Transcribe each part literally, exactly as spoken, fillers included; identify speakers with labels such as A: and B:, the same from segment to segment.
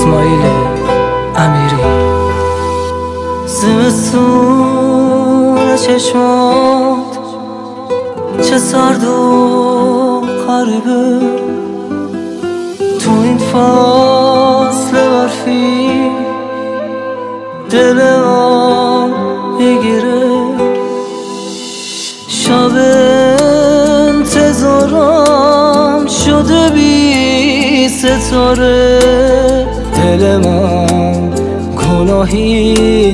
A: اسماعیل امیری. زمستون چشمات چه سرد و غریبه، تو این فصل برفی دل من میگیره. شب انتظارم شده بی ستاره، دل من گناهی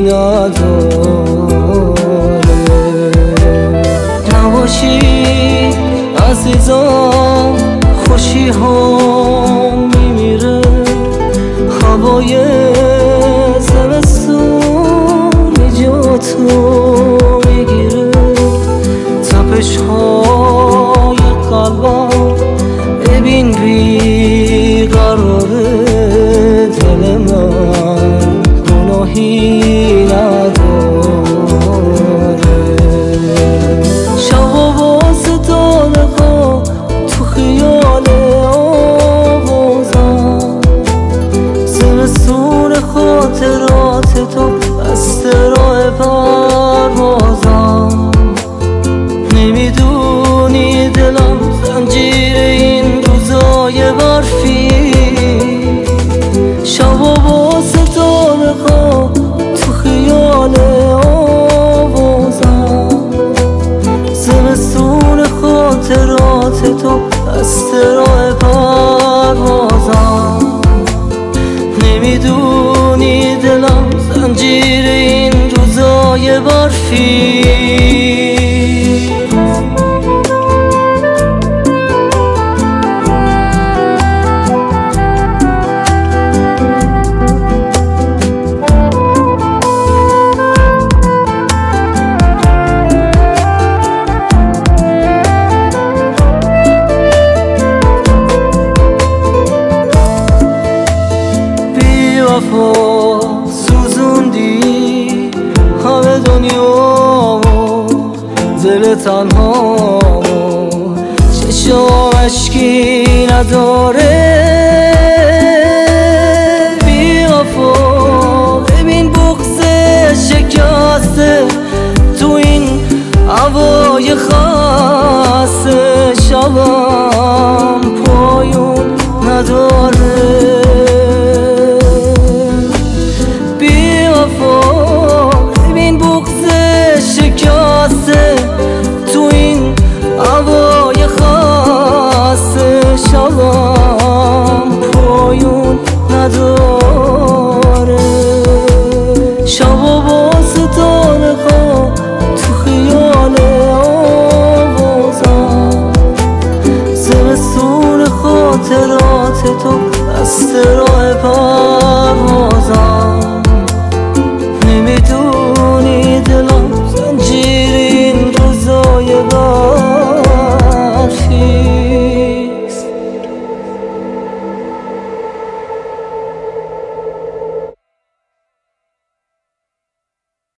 A: نداره. نباشی عزیزم خوشی ها میمیره، هوای زمستون جاتو میگیره. تپش های قلبم ببین بی قراره، دل من گناهی نداره. شب با ستاره ها تو خیال آوازم، زمستون خاطرات تو بسته راه پروازم. نمیدونی دلم زنجیر این روزای برفی، شبا با ستاره ها تو خیال آوازم. زمستون خاطرات تو بسته راه پروازم. نمیدونی دلم زنجیر این روزای برفی. وفا سوزوندی همه دنیا، دل تنها چشام اشکی نداره. بی وفا ببین بغض شکسته تو این هوای خسته، شبم پایون نداره. ببین بغض شکسته تو این هوای خسته، شبم پایون نداره. شبا با ستاره ها تو خیال آوازم، زمستون خاطرات تو بسته راه پروازم.